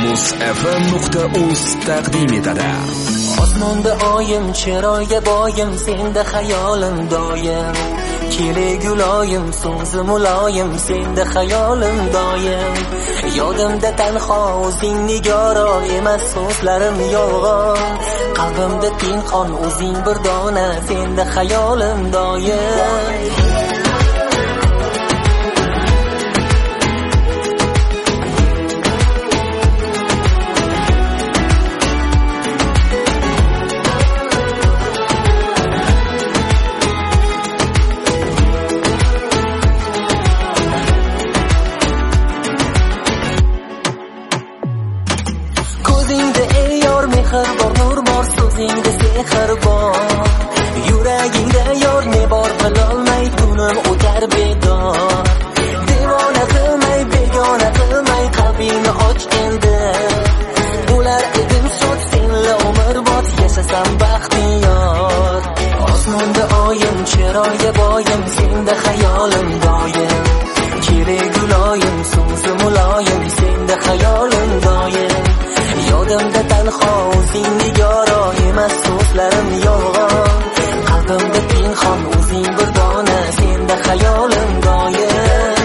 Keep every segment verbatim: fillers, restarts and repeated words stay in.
muz f m nuqta uz taqdim etadi. Osmonda oyim, chiroyga boyim, senda xayolim doim. Keleguloyim, so'zi muloyim, senda xayolim doim. Yodimda tanho o'zing nigoro, emas so'zlarim yolg'on. Qalbimda pinhon o'zing bir dona, senda xayolim doim. Ko'zingda ey yor mehr bor, nur bor, so'zingda sehr bor. Yuragingda yor ne bor bilolmay, kunim o'tar bedor. Devona qilmay, begona qilmay, qalbingni och endi. Bo'lar edim shod, senla umrbod yashasam baxtiyor. Osmonda oyim, chiroyga boyim, senda xayolim doim. Keleguloyim, so'zi muloyim, senda xayolim doim. Yodimda tanho o'zing nigoro, emas so'zlarim yolg'on. Qalbimda pinhon o'zing bir dona, senda xayolim doim.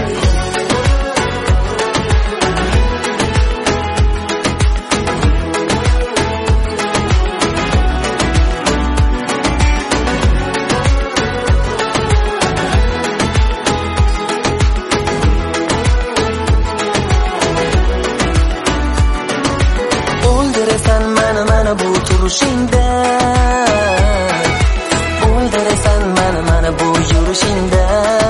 O'ldirasan mani mana bu turishingda, o'ldirasan mani mana bu yurishingda.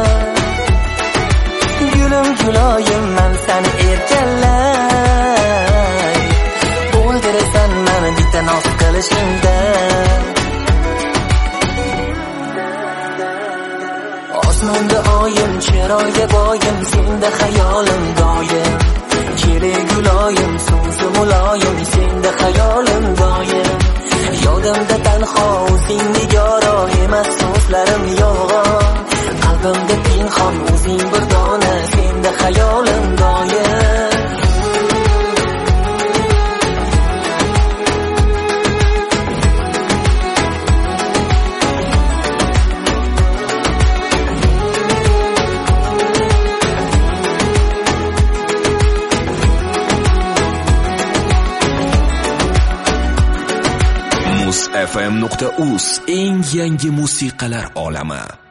Gulim guloyim, men seni erkalay. O'ldirasan mani bitta noz qilishingda. Osmonda oyim, chiroyga boyim, senda xayolim doim. Keleguloyim, so'zi muloyim, senda xayolim doim. Yodimda tanho o'zing nigoro, emas so'zlarim yolg'on. Qalbimda pinhon o'zing bir dona, senda xayolim doim. muz f m nuqta uz eng yangi musiqalar olami.